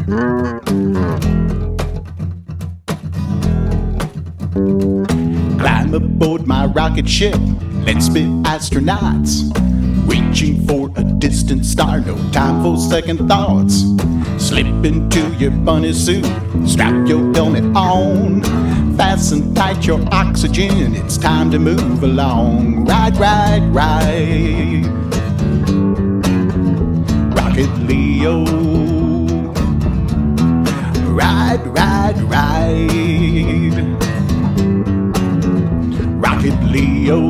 Climb aboard my rocket ship, let's be astronauts. Reaching for a distant star, no time for second thoughts. Slip into your bunny suit, strap your helmet on. Fasten tight your oxygen, it's time to move along. Ride, ride, ride. Rocket Leo. Ride, ride, ride. Rocket Leo.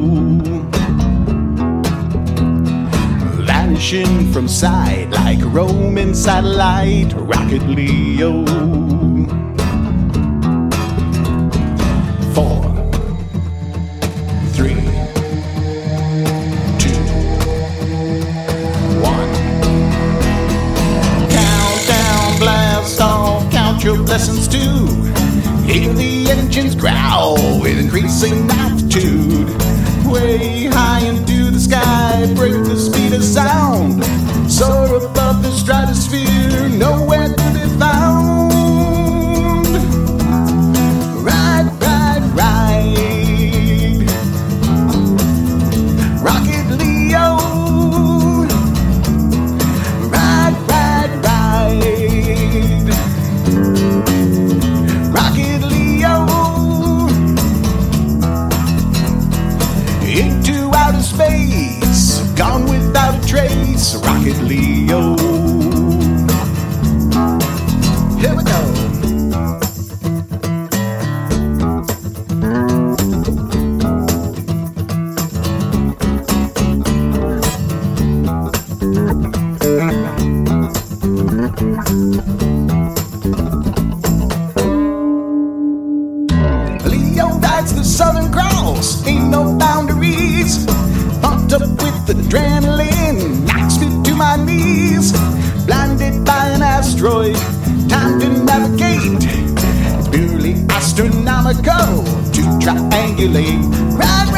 Vanishing from sight like a Roman satellite. Rocket Leo. 4, 3, 2, 1. Countdown, blast off, count your blessings too. Hear the engines growl with increasing altitude. Way high into the sky, break the speed of sound. Soar above the stratosphere, nowhere to be found. Ride, ride, ride. Rocket Leo. Ride, ride, ride. Rocket Leo. Into outer space, gone without a trace. Rocket Leo. Here we go. Leo rides the Southern Cross, ain't no boundaries. Pumped up with adrenaline, knocks me to my knees. Blinded by an asteroid, time to navigate. It's purely astronomical to triangulate. Ride,